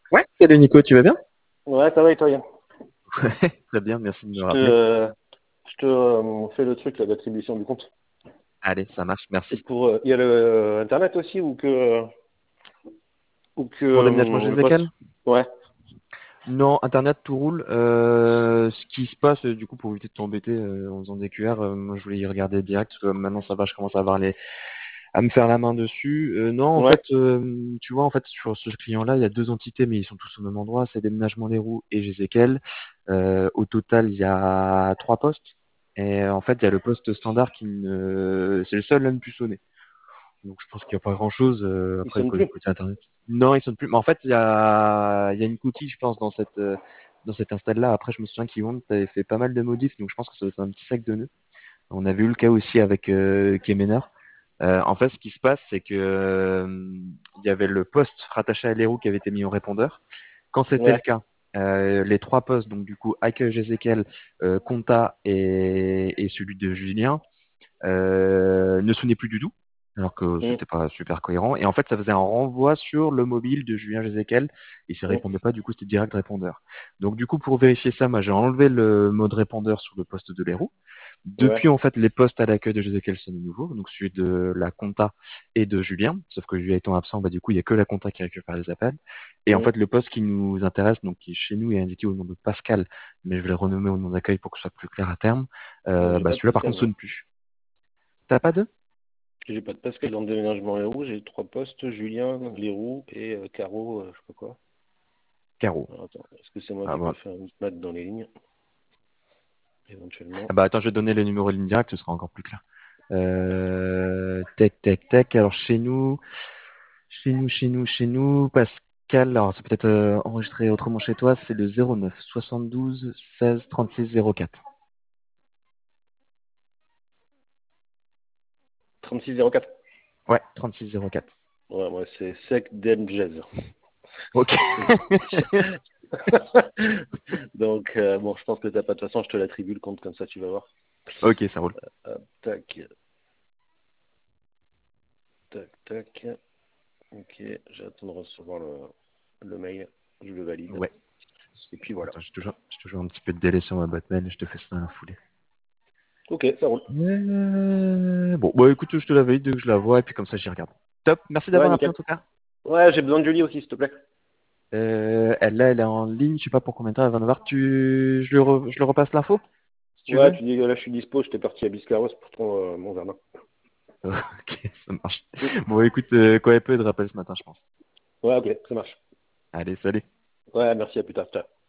Ouais, salut Nico, tu vas bien? Ouais, ça va et toi, Yann? Ouais, très bien, merci de me Je te, rappeler. fais le truc là, d'attribution du compte. Allez, ça marche, C'est merci. pour, il y a le Internet aussi ou que Pour déménagement le poste. GZKL? Ouais, Non, Internet, tout roule. Ce qui se passe, du coup, pour éviter de t'embêter en faisant des QR, moi je voulais y regarder direct, parce que maintenant ça va, je commence à avoir à me faire la main dessus. Non, en ouais, fait, tu vois, en fait, sur ce client-là, il y a deux entités, mais ils sont tous au même endroit, c'est Déménagement des Roues et GZKL. Au total, il y a trois postes. Et en fait, il y a le poste standard c'est le seul à ne plus sonner. Donc je pense qu'il n'y a pas grand-chose. ils Après, sonnent plus. côté Internet. Non, ils sont plus. Mais en fait, il y a une coquille, je pense, dans cette install-là. Après, je me souviens qu'Yvonne avait fait pas mal de modifs, donc je pense que ça doit être un petit sac de nœuds. On avait eu le cas aussi avec Kemener. En fait, ce qui se passe, c'est que il y avait le poste rattaché à l'Héroux qui avait été mis en répondeur. Quand c'était le Ouais. cas, les trois postes, donc du coup, accueil Ezekiel, Conta et celui de Julien, ne sonnaient plus du tout, alors que Hum, c'était pas super cohérent. Et en fait, ça faisait un renvoi sur le mobile de Julien Jezekel, et ça hum. répondait pas, du coup, c'était direct répondeur. Donc du coup, pour vérifier ça, moi j'ai enlevé le mode répondeur sur le poste de l'Héroux. Ouais, Depuis, en fait, les postes à l'accueil de Jezekel sont de nouveau, donc celui de la compta et de Julien, sauf que Julien étant absent, bah du coup, il y a que la compta qui récupère les appels. Et en hum. fait, le poste qui nous intéresse, donc qui est chez nous, est indiqué au nom de Pascal, mais je vais le renommer au nom d'accueil pour que ce soit plus clair à terme. J'ai Bah pas de celui-là, par Pascal, contre, moi. sonne plus. T'as pas de? J'ai pas de Pascal dans le déménagement les roues. J'ai trois postes, Julien, les roues et Caro, je sais pas quoi. Carreau. Alors, attends, est-ce que c'est moi Ah, qui peux voilà. faire une mat dans les lignes, éventuellement? Ah bah attends, je vais te donner les numéros de ligne directe, ce sera encore plus clair. Tac, tac, tac. Alors chez nous, Pascal, alors c'est peut-être enregistré autrement chez toi, c'est le 09 72 16 36 04. 3604. Ouais, 36 04. Ouais, moi c'est Sec Dem Jazz. Ok. Donc, bon, je pense que t'as pas. De toute façon, je te l'attribue le compte comme ça, tu vas voir. Ok, ça roule. Hop, tac, tac, tac. Ok, j'attends de recevoir le mail. Je le valide. Ouais. Et puis voilà. Attends, j'ai toujours un petit peu de délai sur ma boîte mail, je te fais ça dans la foulée. Ok, ça roule. Bon, bah écoute, je te la valide dès que je la vois, et puis comme ça j'y regarde. Top, merci Ouais, d'avoir appelé en nickel. tout cas. Ouais, j'ai besoin de Julie aussi, s'il te plaît. Elle est en ligne, je sais pas pour combien de temps elle va nous voir. Je le repasse l'info, si tu Ouais, veux. tu dis là, je suis dispo, j'étais parti à Biscarros pour ton, mon jardin. Ok, ça marche. Mm. Bon, écoute, quand elle peut, elle te rappelle ce matin, je pense. Ouais, ok, ça marche. Allez, salut. Ouais, merci, à plus tard. Ciao.